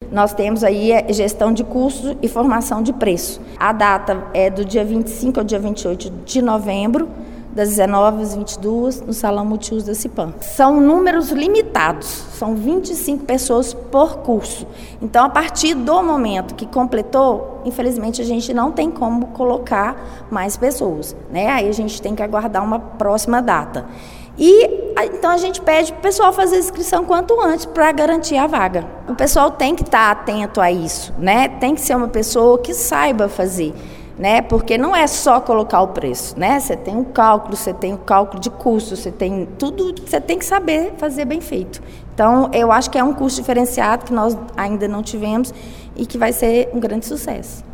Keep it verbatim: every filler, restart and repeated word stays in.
nós temos aí gestão de custos e formação de preço. A data é do dia vinte e cinco ao dia vinte e oito de novembro, das dezenove às vinte e duas, no Salão Multiuso da Cipan. São números limitados, são vinte e cinco pessoas por curso. Então, a partir do momento que completou, infelizmente, a gente não tem como colocar mais pessoas, né? Aí a gente tem que aguardar uma próxima data. E então a gente pede para o pessoal fazer a inscrição quanto antes para garantir a vaga. O pessoal tem que estar atento a isso, né? Tem que ser uma pessoa que saiba fazer, né? Porque não é só colocar o preço, né? Você tem um cálculo, você tem o um cálculo de custo, você tem tudo, você tem que saber fazer bem feito. Então, eu acho que é um curso diferenciado que nós ainda não tivemos e que vai ser um grande sucesso.